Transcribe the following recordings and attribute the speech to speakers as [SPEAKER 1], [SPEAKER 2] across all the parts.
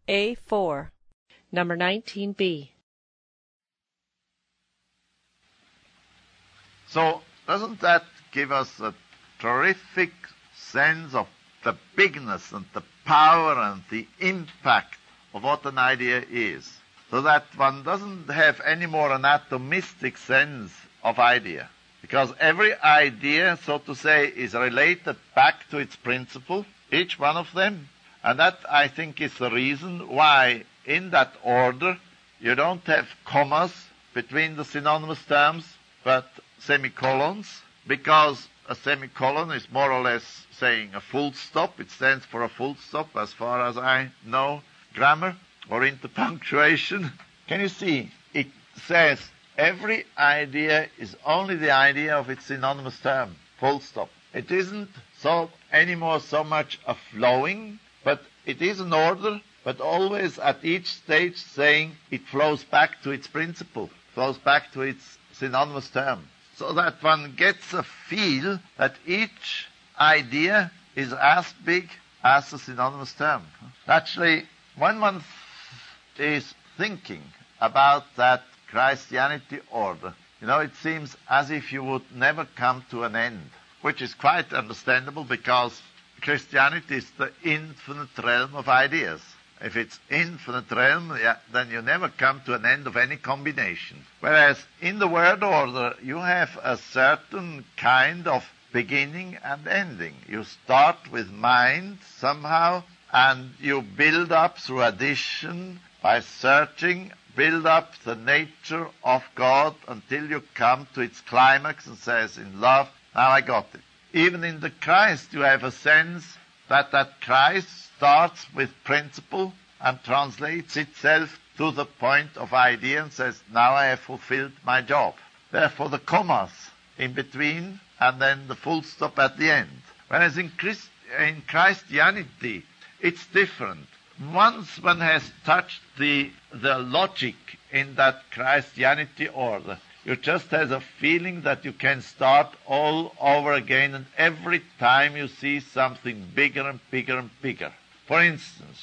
[SPEAKER 1] A4.
[SPEAKER 2] Number 19B.
[SPEAKER 3] So doesn't that give us a terrific sense of the bigness and the power and the impact of what an idea is? So that one doesn't have any more an atomistic sense of idea. Because every idea, so to say, is related back to its principle, each one of them. And that, I think, is the reason why in that order you don't have commas between the synonymous terms, but semicolons, because a semicolon is more or less saying a full stop. It stands for a full stop as far as I know grammar or interpunctuation. Can you see? It says every idea is only the idea of its synonymous term, full stop. It isn't so anymore so much a flowing, but it is an order, but always at each stage saying it flows back to its principle, flows back to its synonymous term. So that one gets a feel that each idea is as big as the synonymous term. Actually, when one is thinking about that Christianity order, it seems as if you would never come to an end, which is quite understandable because Christianity is the infinite realm of ideas. If it's infinite realm, then you never come to an end of any combination. Whereas in the word order, you have a certain kind of beginning and ending. You start with mind somehow, and you build up through addition by searching, build up the nature of God until you come to its climax and says, in love, now I got it. Even in the Christ, you have a sense that Christ starts with principle and translates itself to the point of idea and says, now I have fulfilled my job. Therefore, the commas in between and then the full stop at the end. Whereas in Christianity, it's different. Once one has touched the logic in that Christianity order, you just have a feeling that you can start all over again, and every time you see something bigger and bigger and bigger. For instance,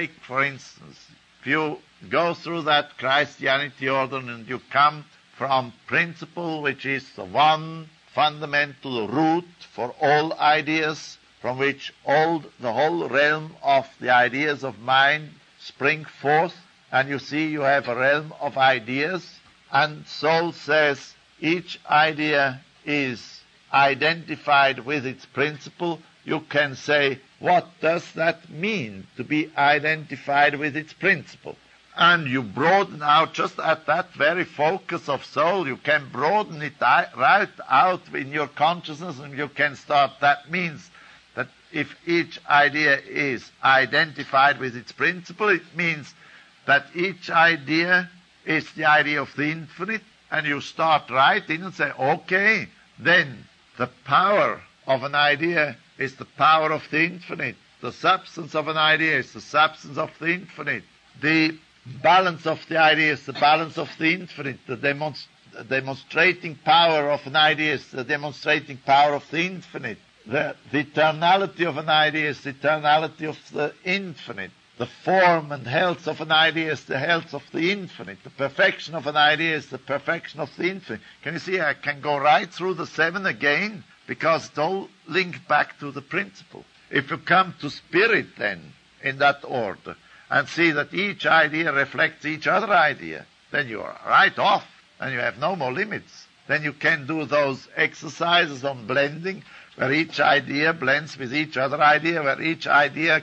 [SPEAKER 3] if you go through that Christianity order and you come from principle, which is the one fundamental root for all ideas, from which the whole realm of the ideas of mind spring forth, and you see you have a realm of ideas, and Soul says each idea is identified with its principle. You can say, what does that mean to be identified with its principle? And you broaden out just at that very focus of soul. You can broaden it right out in your consciousness, and you can start. That means that if each idea is identified with its principle, it means that each idea is the idea of the infinite, and you start right in and say, okay, then the power of an idea is the power of the infinite. The substance of an idea is the substance of the infinite. The balance of the idea is the balance of the infinite. The demonstrating power of an idea is the demonstrating power of the infinite. The eternality of an idea is the eternality of the infinite. The form and health of an idea is the health of the infinite. The perfection of an idea is the perfection of the infinite. Can you see I can go right through the 7 again, because it's all linked back to the principle. If you come to spirit then, in that order, and see that each idea reflects each other idea, then you are right off, and you have no more limits. Then you can do those exercises on blending, where each idea blends with each other idea, where each idea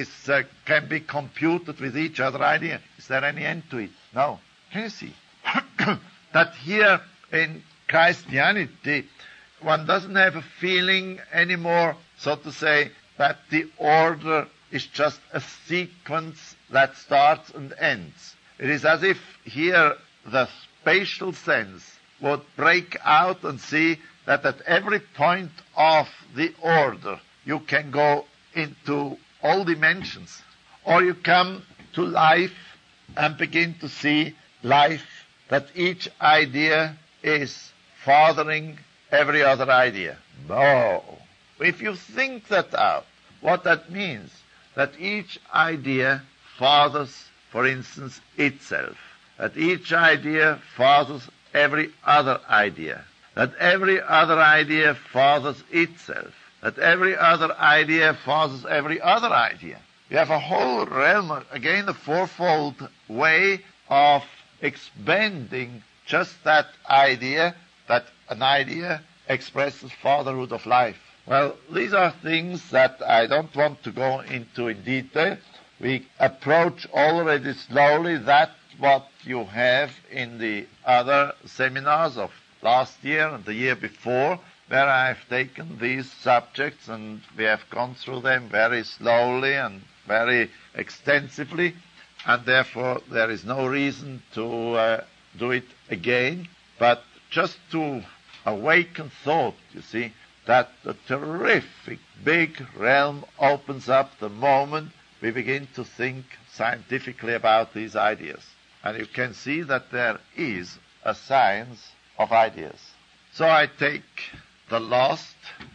[SPEAKER 3] can be computed with each other idea. Is there any end to it? No. Can you see that here in Christianity, one doesn't have a feeling anymore, so to say, that the order is just a sequence that starts and ends. It is as if here the spatial sense would break out and see that at every point of the order you can go into all dimensions, or you come to life and begin to see life, that each idea is fathering every other idea. No. If you think that out, what that means, that each idea fathers, for instance, itself. That each idea fathers every other idea. That every other idea fathers itself. That every other idea fathers every other idea. You have a whole realm, again, a fourfold way of expanding just that idea, that an idea expresses fatherhood of life. Well, these are things that I don't want to go into in detail. We approach already slowly that what you have in the other seminars of last year and the year before, where I've taken these subjects and we have gone through them very slowly and very extensively, and therefore there is no reason to do it again, but just to awaken thought, you see, that the terrific big realm opens up the moment we begin to think scientifically about these ideas. And you can see that there is a science of ideas. So I take the last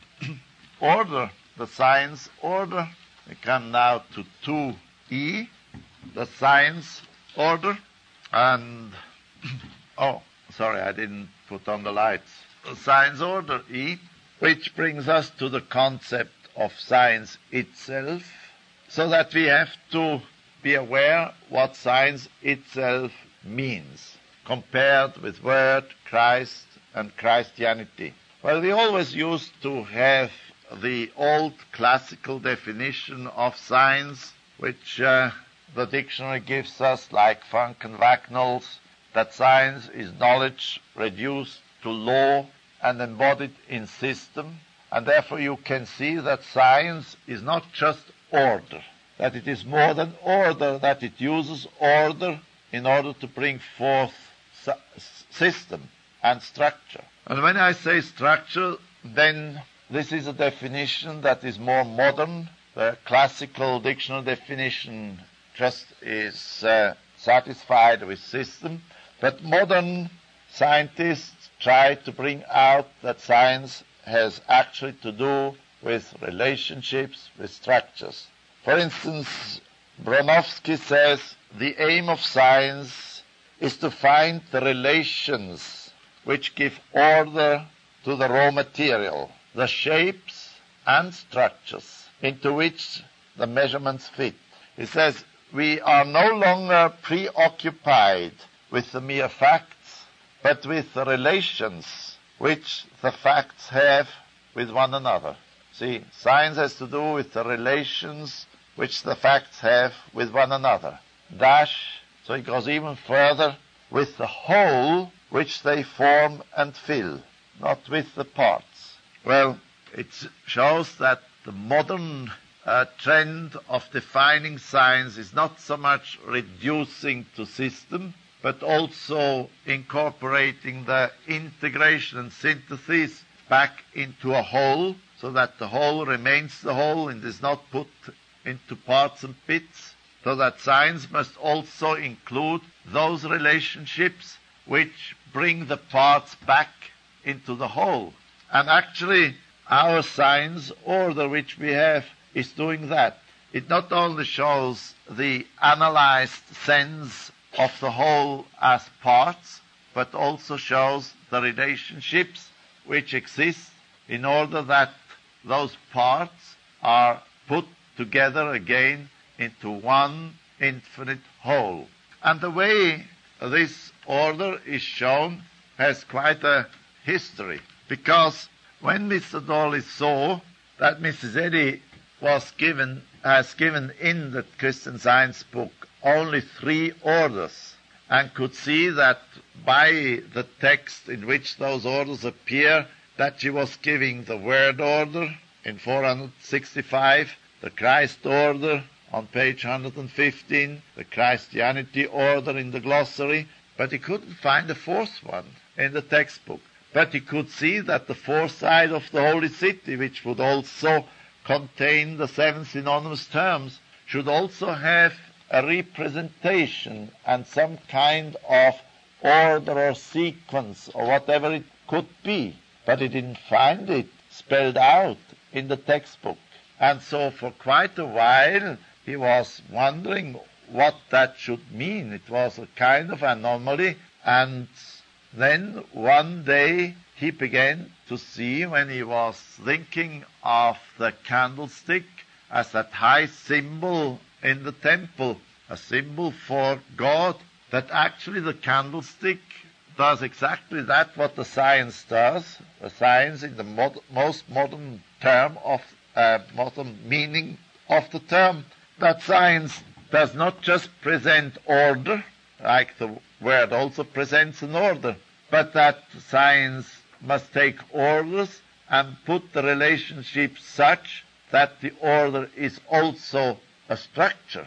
[SPEAKER 3] order, the science order. We come now to 2E, the science order. And, oh, sorry, I didn't put on the lights. The science order, E, which brings us to the concept of science itself, so that we have to be aware what science itself means, compared with Word, Christ, and Christianity. Well, we always used to have the old classical definition of science, which the dictionary gives us, like Funk and Wagnalls, that science is knowledge reduced to law and embodied in system, and therefore you can see that science is not just order, that it is more than order, that it uses order in order to bring forth system and structure. And when I say structure, then this is a definition that is more modern. The classical dictionary definition just is satisfied with system, but modern scientists try to bring out that science has actually to do with relationships, with structures. For instance, Bronowski says, the aim of science is to find the relations which give order to the raw material, the shapes and structures into which the measurements fit. He says, we are no longer preoccupied with the mere facts, but with the relations which the facts have with one another. See, science has to do with the relations which the facts have with one another. So it goes even further, with the whole which they form and fill, not with the parts. Well, it shows that the modern trend of defining science is not so much reducing to system, but also incorporating the integration and synthesis back into a whole, so that the whole remains the whole and is not put into parts and bits, so that science must also include those relationships which bring the parts back into the whole. And actually, our science order which we have is doing that. It not only shows the analyzed sense of the whole as parts, but also shows the relationships which exist in order that those parts are put together again into one infinite whole. And the way this order is shown has quite a history, because when Mr. Dawley saw that Mrs. Eddy has given in the Christian Science book only 3 orders, and could see that by the text in which those orders appear, that she was giving the Word order in 465, the Christ order on page 115, the Christianity order in the glossary, but he couldn't find a 4th one in the textbook. But he could see that the 4th side of the Holy City, which would also contain the 7 synonymous terms, should also have a representation and some kind of order or sequence or whatever it could be. But he didn't find it spelled out in the textbook. And so for quite a while he was wondering what that should mean. It was a kind of anomaly. And then one day he began to see, when he was thinking of the candlestick as that high symbol in the temple, a symbol for God, that actually the candlestick does exactly that what the science does. The science, in the most modern term of modern meaning of the term, that science does not just present order, like the word also presents an order, but that science must take orders and put the relationship such that the order is also a structure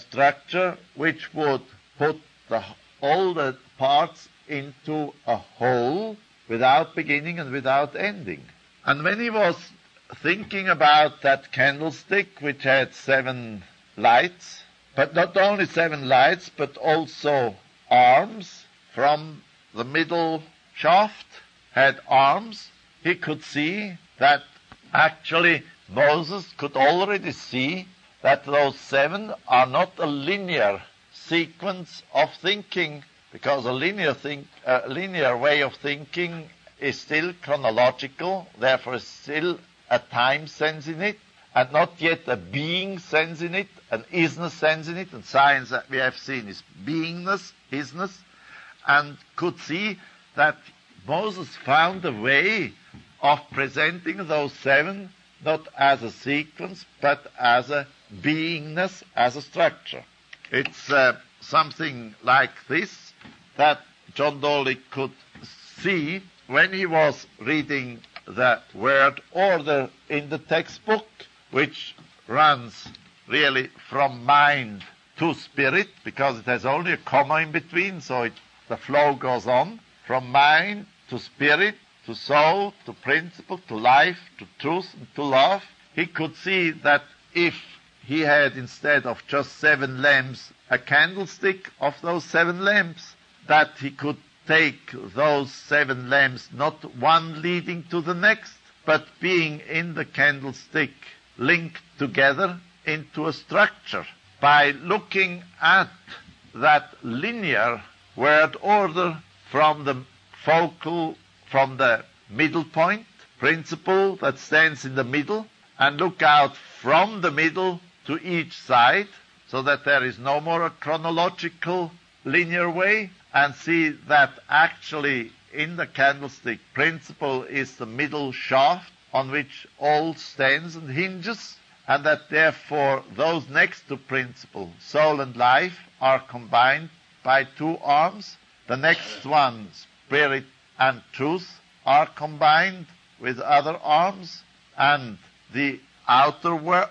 [SPEAKER 3] which would put all the parts into a whole without beginning and without ending. And when he was thinking about that candlestick, which had 7 lights, but not only 7 lights, but also arms from the middle shaft, had arms, he could see that actually Moses could already see that those 7 are not a linear sequence of thinking, because a linear way of thinking is still chronological, therefore is still a time sense in it, and not yet a being sense in it, an isness sense in it. And science that we have seen is beingness, isness, and could see that Moses found a way of presenting those 7 not as a sequence, but as a beingness, as a structure. It's something like this that John Dolly could see when he was reading the word order in the textbook, which runs really from mind to spirit, because it has only a comma in between, so the flow goes on from mind to spirit, to soul, to principle, to life, to truth, and to love. He could see that if he had, instead of just 7 lamps, a candlestick of those 7 lamps, that he could take those 7 lamps, not one leading to the next, but being in the candlestick linked together into a structure. By looking at that linear word order from the middle point, principle that stands in the middle, and look out from the middle to each side, so that there is no more a chronological linear way, and see that actually in the candlestick, principle is the middle shaft on which all stands and hinges, and that therefore those next to principle, soul and life, are combined by 2 arms. The next one, spirit and truth, are combined with other arms, and the outer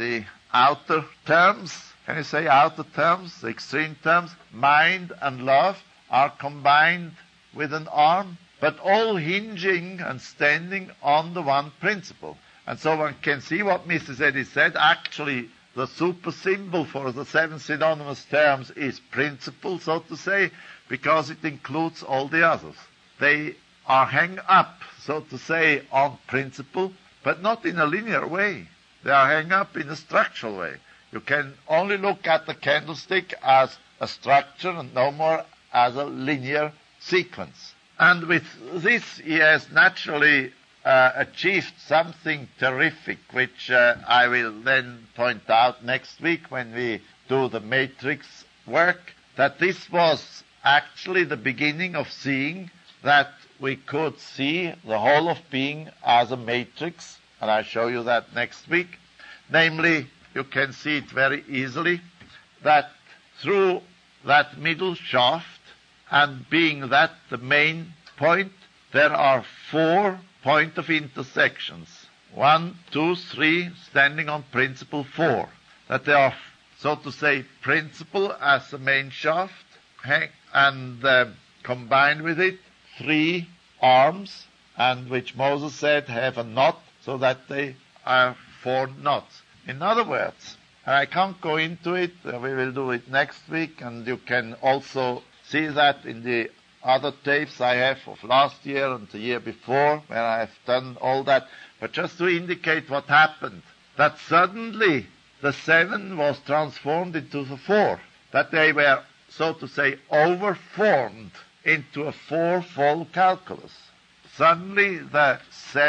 [SPEAKER 3] terms, can you say outer terms, the extreme terms, mind and love, are combined with an arm, but all hinging and standing on the one principle. And so one can see what Mrs. Eddy said. Actually, the super symbol for the 7 synonymous terms is principle, so to say, because it includes all the others. They are hung up, so to say, on principle, but not in a linear way. They are hung up in a structural way. You can only look at the candlestick as a structure and no more as a linear sequence. And with this, he has naturally achieved something terrific, which I will then point out next week when we do the matrix work, that this was actually the beginning of seeing that we could see the whole of being as a matrix, and I'll show you that next week. Namely, you can see it very easily, that through that middle shaft, and being that the main point, there are 4 points of intersections. 1, 2, 3, standing on principle 4. That they are, so to say, principle as the main shaft, and combined with it 3 arms, and which Moses said have a knot, so that they are 4 knots. In other words, and I can't go into it, we will do it next week, and you can also see that in the other tapes I have of last year and the year before, where I have done all that. But just to indicate what happened, that suddenly the 7 was transformed into the 4. that they were, so to say, overformed into a fourfold calculus. Suddenly the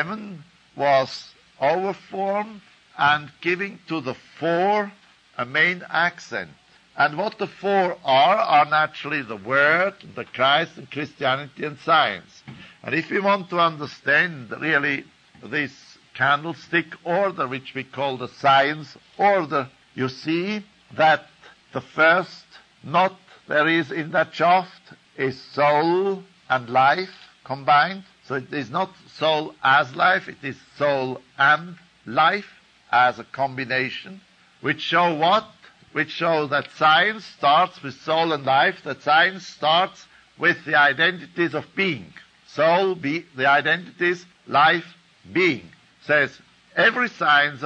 [SPEAKER 3] 7 was overformed and giving to the 4 a main accent. And what the 4 are naturally the Word, the Christ, and Christianity and science. And if we want to understand really this candlestick order, which we call the science order, you see that the first knot there is in that shaft is soul and life combined. So it is not soul as life, it is soul and life as a combination, which show what? Which show that science starts with soul and life, that science starts with the identities of being. Soul, the identities, life, being. Says every science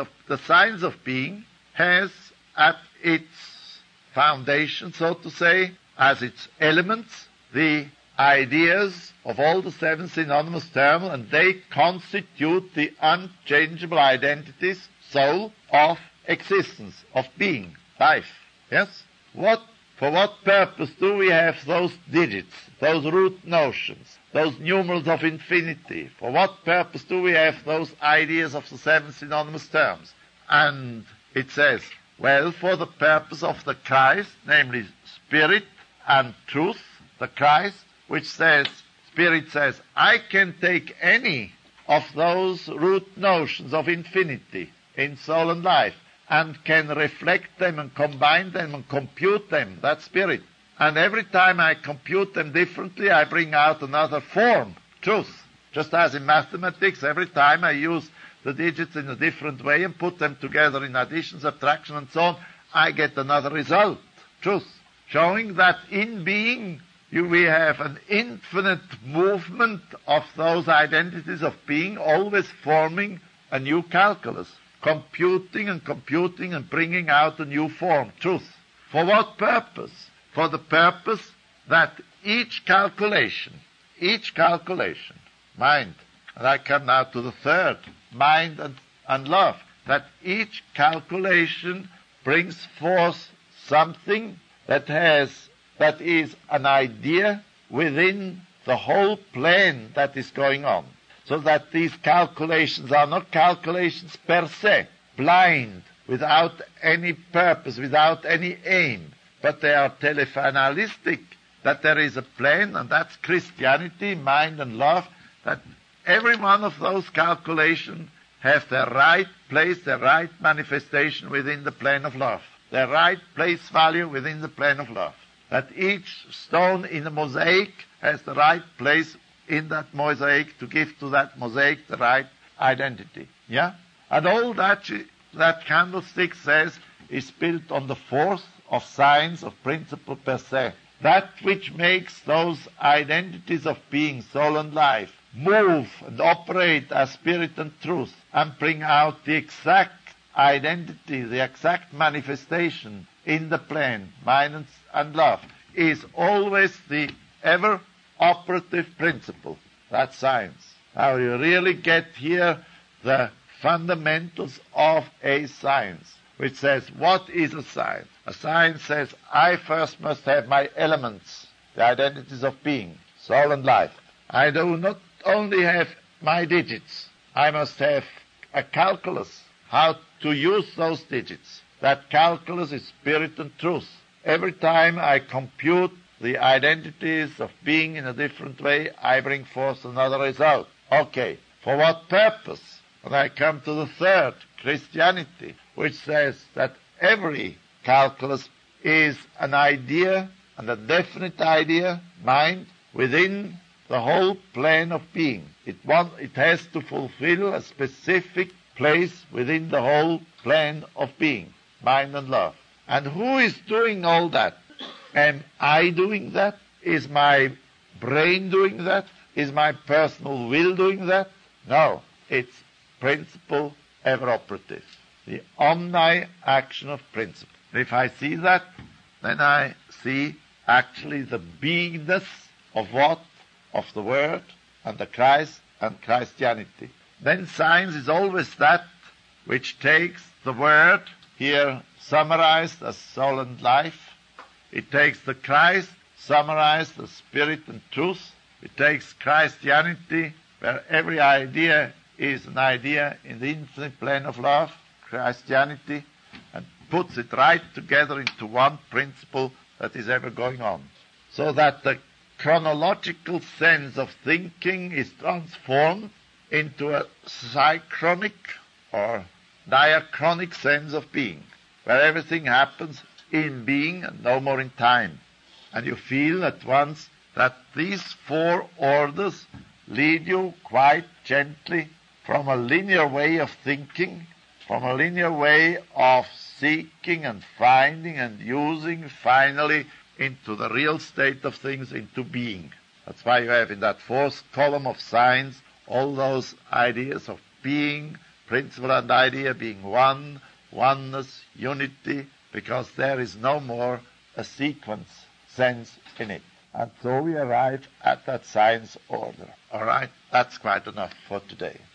[SPEAKER 3] of being has at its foundation, so to say, as its elements, the ideas of all the 7 synonymous terms, and they constitute the unchangeable identities, soul, of existence, of being, life. Yes? For what purpose do we have those digits, those root notions, those numerals of infinity? For what purpose do we have those ideas of the 7 synonymous terms? And it says, well, for the purpose of the Christ, namely spirit and truth, the Christ, which says, Spirit says, I can take any of those root notions of infinity in soul and life and can reflect them and combine them and compute them, that Spirit. And every time I compute them differently, I bring out another form, truth. Just as in mathematics, every time I use the digits in a different way and put them together in addition, subtraction, and so on, I get another result, truth. Showing that in being we have an infinite movement of those identities of being, always forming a new calculus, computing and bringing out a new form, truth. For what purpose? For the purpose that each calculation, mind, and I come now to the third, mind and love, that each calculation brings forth something that is an idea within the whole plan that is going on. So that these calculations are not calculations per se, blind, without any purpose, without any aim, but they are telephanalistic, that there is a plan, and that's Christianity, mind and love, that every one of those calculations have their right place, their right manifestation within the plane of love, their right place value within the plane of love. That each stone in a mosaic has the right place in that mosaic to give to that mosaic the right identity. Yeah? And all that candlestick says is built on the force of science, of principle per se. That which makes those identities of being, soul and life, move and operate as spirit and truth and bring out the exact identity, the exact manifestation in the plane, mind and love, is always the ever operative principle. That's science. Now you really get here the fundamentals of a science, which says, what is a science? A science says, I first must have my elements, the identities of being, soul and life. I do not only have my digits, I must have a calculus, how to use those digits. That calculus is spirit and truth. Every time I compute the identities of being in a different way, I bring forth another result. Okay, for what purpose? And I come to the third, Christianity, which says that every calculus is an idea, and a definite idea, mind, within the whole plane of being. It has to fulfill a specific place within the whole plane of being, mind and love. And who is doing all that? Am I doing that? Is my brain doing that? Is my personal will doing that? No, it's principle ever operative. The omni-action of principle. If I see that, then I see actually the beingness of what? Of the Word and the Christ and Christianity. Then science is always that which takes the Word, here summarized as soul and life, It takes the Christ, summarized the Spirit and truth. It takes Christianity, where every idea is an idea in the infinite plane of love, Christianity, and puts it right together into one principle that is ever going on. So that the chronological sense of thinking is transformed into a synchronic or diachronic sense of being, where everything happens in being and no more in time. And you feel at once that these four orders lead you quite gently from a linear way of thinking, from a linear way of seeking and finding and using, finally, into the real state of things, into being. That's why you have in that fourth column of signs all those ideas of being, principle and idea being one, oneness, unity, because there is no more a sequence sense in it. And so we arrive at that science order. All right, that's quite enough for today.